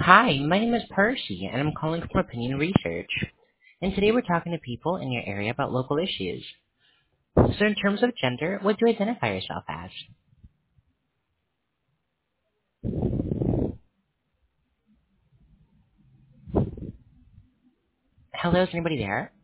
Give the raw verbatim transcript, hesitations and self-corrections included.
Hi, my name is Percy, and I'm calling from Opinion Research. And today we're talking to people in your area about local issues. So in terms of gender, what do you identify yourself as? Hello, is anybody there?